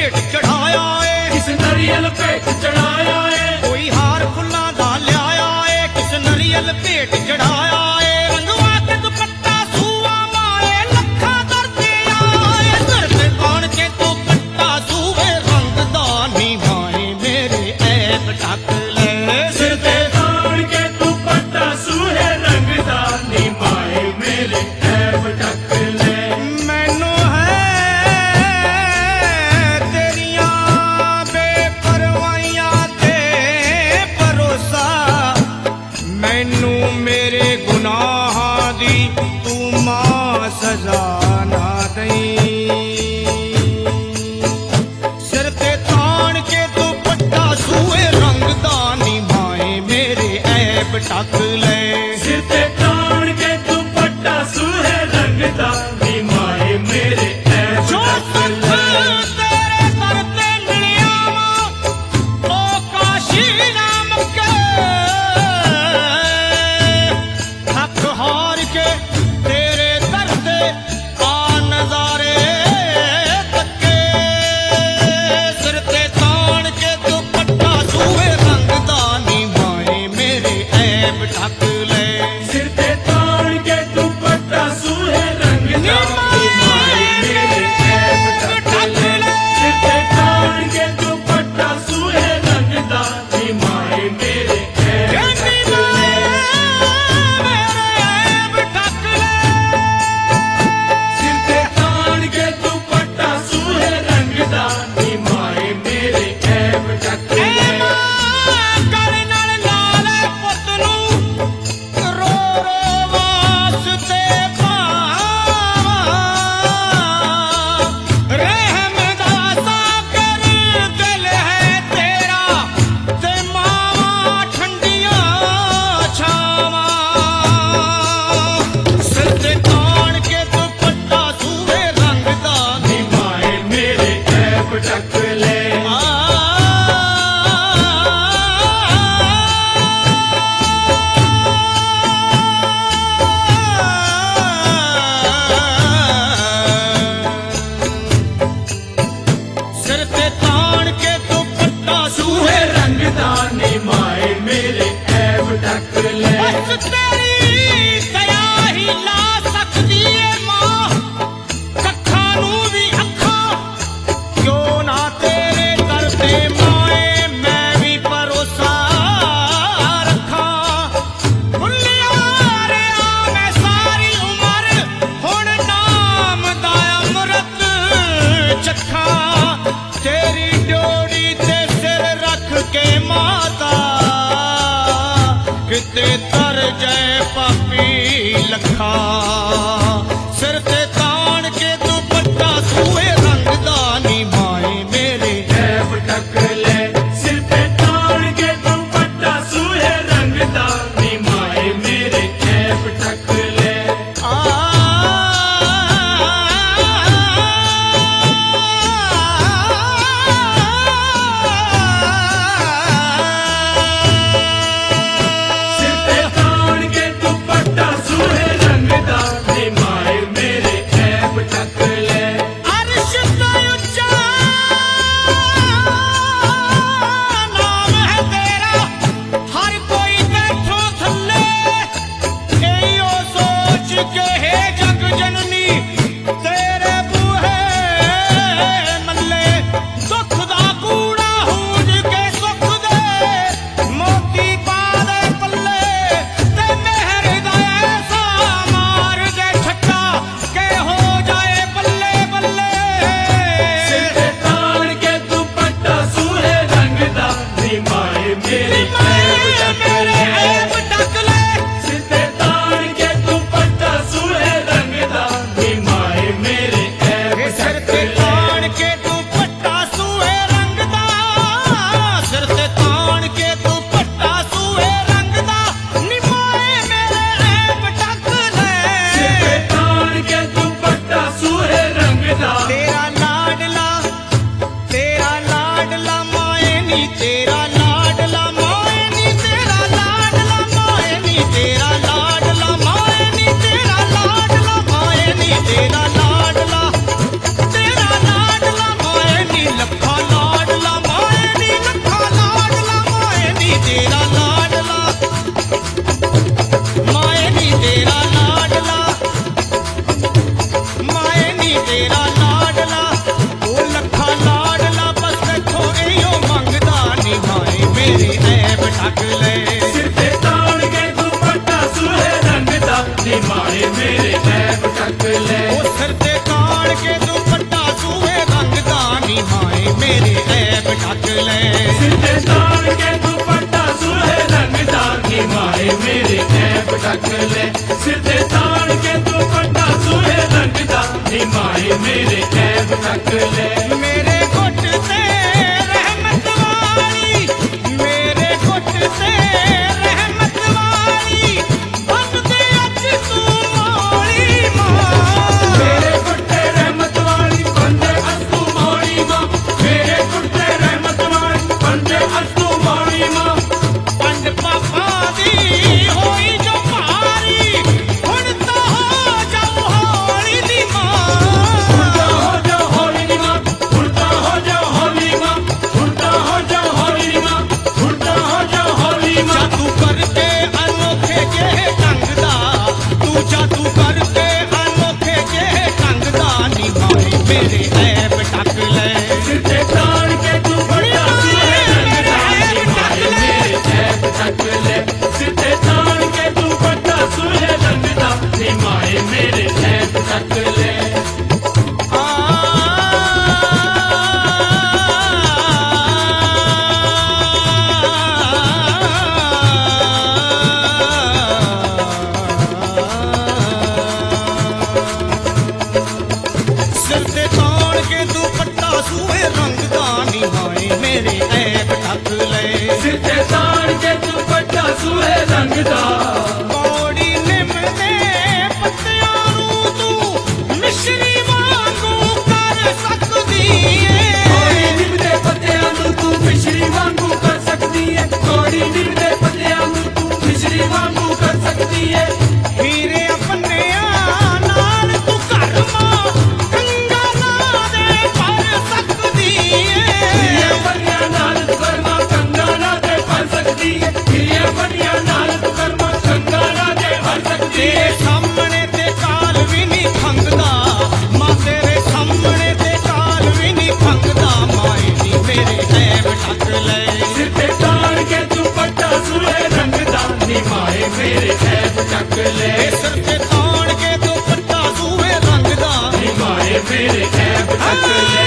भेंट चढ़ाया है, किस नरियल भेंट चढ़ाया है, कोई हार फुल्ला दा लियाया है, किस नरियल भेंट चढ़ाया है, रंगवा के दुपट्टा सूआ माए लखा करते आए, सिर पे तान के दुपट्टा सूवे रंगदानी माए मेरे ऐब ढक ले, सिर ते तान के दुपट्टा सूहे रंगदानी माए मेरे ऐब ढक ले। मैनू है तेरिया बेपरवाहियां ते भरोसा, मैनू मेरे गुनाहां दी तू मां सजा ना दई, सिर ते तान के दुपट्टा सूए रंगदानी माए मेरे ऐब ढक ले, सिर ते तान के दुपट्टा सूहे रंगदानी माए मेरे ऐब जो ढक सुख ले। तेरे दर ते मिलिया वा ओ काशी नाम के, थक हार के तेरे दर ते आ नजारे तके, सिर ते तान के दुपट्टा सूहे रंगदानी माए मेरे ऐब ढक ले, सिर ते तान के दुपट्टा सूहे रंगदानी माए मेरे ऐब ढक ले। सिर ते तान के दुपट्टा सूहे रंगदानी माए मेरे ऐब कहनी ढक ले। मेरे ऐब ढक ले, सिर ते तान के दुपट्टा सूहे रंगदानी माए मेरे ऐब ढक ले। कर नाल लाले पुੱਤ ਨੂੰ ਰੋ ਰੋ ਵਾਸਤੇ ਪਾਵਾਂ, ਰਹਿਮ ਦਾ ਸਾਗਰ ਦਿਲ ਹੈ ਤੇਰਾ ਤੇ ਮਾਵਾਂ ਠੰਡੀਆਂ ਛਾਵਾਂ, ਸਿਰ ਤੇ ਤਾਣ ਕੇ ਦੁਪੱਟਾ ਸੂਹੇ ਰੰਗਦਾਨੀ माए मेरे ऐब ढक ले। सिर ते तान के दुपट्टा सूहे रंगदानी माए मेरे ऐब ढक ले। बस तेरी दया ही ला सकदी है मां, कखा नू भी अखा क्यों ना तेरे दर ते माए मैं भी भरोसा रखा, भुलिया रहा मैं सारी उमर हुण नाम दा अमृत चखा, तेरी ड्योड़ी ते सिर रख के माता किते तर जाए पापी लखा, सिर ते तान के दुपट्टा सूहे रंगदानी माए मेरे ऐब ढक ले। सिर पे तान के दुपट्टा सूहे रंगदानी माए मेरे ऐब ढक ले। सिर पे तान के दुपट्टा सूहे रंगदानी माए मेरे ऐब ढक ले। अर्श दा उच्चा नाम है तेरा, हर कोई बैठो थल्ले, एयो सोच के हे जग जननी तेरे बूहे मल्ले, दुख दा कूड़ा हूंज के सुख दे मोती पा दे पल्ले, ते मेहर दा ऐसा मार दे छक्का के हो जाए पल्ले, तेरा लाडला ओ लखा लाडला बस देखो एयो मंगदा नी माए मेरे ऐब ढक ले सिर ते तान के दुपट्टा सूहे रंग दा नी माए मेरे ऐब ढक ले ओ सिर ते तान के दुपट्टा सूहे रंग दा नी माए मेरे ऐब ढक ले सिर ते तान के दुपट्टा सूहे रंग दा नी माए मेरे ऐब ढक ले सिर ते तान के दुपट्टा सूहे रंग दा नी माए मेरे ऐब ढक ले मेरे घुट ते रहमत वाली मेरे घुट ते रहमत वाली बन दे अज तू मोली मां मेरे गुट्टे रहमत वाली बंदे अस्तु मौली मां मेरे गुट्टे रहमत वाली बंदे अस्तु मौली मां पंड पापा दी होई जो भारी हुण तो हो जाऊ हौली दी उड़ता मां हो जाओ होली नी मां उड़ता हो जाओ होली मां उड़ता हो जाओ होली मां उड़ता हो जाओ होली मां जादू करके अनोखे जे ढंग दा तू जादू करके अनोखे जे ढंग दा नी माए मेरे ऐब ढक ले सिर ते तान के दुपट्टा सूहे रंग दा नी माए मेरे ऐब ढक ले सिर ते तान के दुपट्टा सूहे रंग दा नी माए मेरे ऐब ढक ले सिर ते तान के दुपट्टा सूहे रंग दा नी माए मेरे ऐब ढक ले सिर ते तान के दुपट्टा सूहे रंग दा कौड़ी निम दे पत्तियां नूं तू मिश्री वांगू कर सकदी कोड़ी ਏ निम दे पत्तियां नूं तू मिश्री वांगू कर सकदी है कोड़ी निम दे पत्तियां नूं तू मिश्री वांगू कर सकदी है हीरे अपनिਆਂ ਨਾਲ ਤੂੰ ਘਰ ਮਾਂ ਗੰਗਾ ਨਾ ਦੇ ਭਰ ਸਕਦੀ ये ਏ बनिया नाल तू कर्मा गंगा ना दे भर सकदी है ये बनिया नाल तू कर्मा गंगा ना दे भर सकदी ਤੇਰੇ है ਸਾਹਮਣੇ ਤੇ ਕਾਲ ਵੀ ਨਹੀਂ ਖੰਗਦਾ ਮਾਂ ਤੇਰੇ ਸਾਹਮਣੇ ਤੇ ਕਾਲ ਵੀ ਨਹੀਂ ਖੰਗਦਾ ਮਾਏ ਨੀ ਮੇਰੇ ਐਬ ਢੱਕ ਲੈ सिर ते तान के दुपट्टा सूहे रंग दा नी माए मेरे ऐब ढक ले ਇਹ ਸਿਰ ਤੇ ਤਾਣ ਕੇ ਦੁਪੱਟਾ ਸੂਹੇ ਰੰਗ ਦਾ नी माए मेरे ऐब ढक ले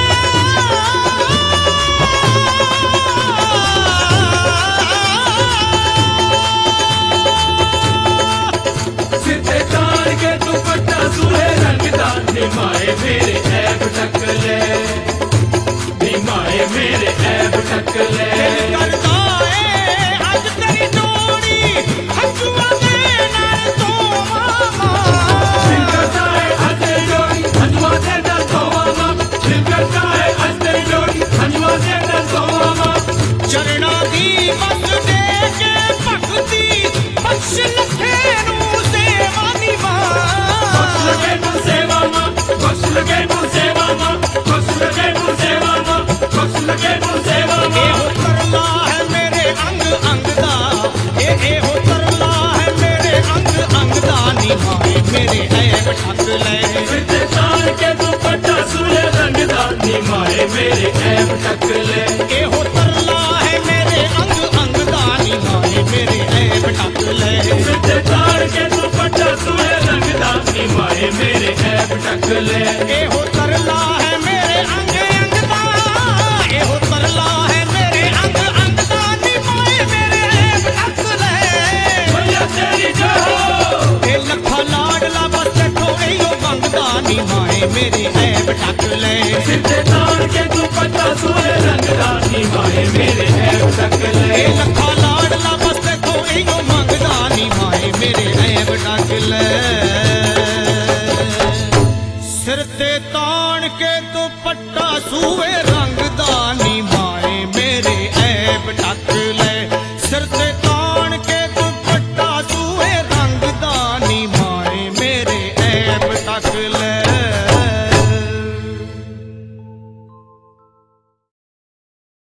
सिर ते तान के दुपट्टा सूहे रंग दा नी माए मेरे ऐब ढक ले नी माए मेरे ऐब ढक ले ਕਰਦਾ ਏ ਅੱਜ ਤੇਰੀ ਜੋੜੀ ਹੱਥਾਂ ਦੇ ਨਾਲ ਤੋਂ ਮਾਮਾ दिल करता है हंसते जोड़ी हंजुआ से डर सोवा दिल करता है हंसते जोड़ी हंजुआ से डर सोवा ਚਰਣਾ ਦੀ ਮਤ ਦੇ ਕੇ ਭਗਤੀ ਬਖਸ਼ ਲਖੇ ਨੂੰ ਸੇਵਾ बख्श ਨਿਭਾ लगे तू सेवा मां बख्श लगे तू सेवा मां बख्श लगे तू सेवा मां बख्श लगे तू सेवा मां ਇਹੋ ਤਰਲਾ ਹੈ ਮੇਰੇ ਅੰਗ ਅੰਗ ਦਾ ਇਹੋ ਤਰਲਾ ਹੈ ਮੇਰੇ ਅੰਗ ਅੰਗ ਦਾ ਨੀ ਮਾਏ ਮੇਰੇ ਐਬ ਢੱਕ ਲੈ सिर ते तान के दुपट्टा सूहे रंग दा नी माए मेरे ऐब ढक ले ਇਹੋ ਤਰਲਾ ਹੈ ਮੇਰੇ ਅੰਗ ਅੰਗ ਦਾ ਨੀ ਮਾਏ ਮੇਰੇ ਐਬ ਢੱਕ ਲੈ सिर ते तान के दुपट्टा सूहे रंग दा नी माए मेरे ऐब ढक ले ਇਹੋ ਤਰਲਾ ਹੈ ਮੇਰੇ ਅੰਗ ਅੰਗ ਦਾ ਇਹੋ ਤਰਲਾ ਹੈ ਮੇਰੇ ਅੰਗ ਅੰਗ ਦਾ ਨੀ ਮਾਏ ਮੇਰੇ ਐਬ ਢੱਕ ਲੈ भैया तेरी जय हो ਇਹ ਲੱਖਾ ਲਾਡਲਾ ਬਸ ਦੇਖੋ ਇਹੋ ਮੰਗਦਾ ਨੀ ਮਾਏ ਮੇਰੇ ਐਬ ਢੱਕ ਲੈ सिर ते तान के दुपट्टा सूहे रंग दा नी माए मेरे ऐब ढक ले ਇਹ ਲੱਖਾ ਲਾਡਲਾ ਬਸ ਦੇਖੋ ਇਹੋ ਮੰਗਦਾ ਨੀ ਮਾਏ ਮੇਰੇ ਐਬ ਢੱਕ ਲੈ ਸਿਰ ਤੇ ਤਾਣ ਕੇ ਦੁਪੱਟਾ ਸੂਏ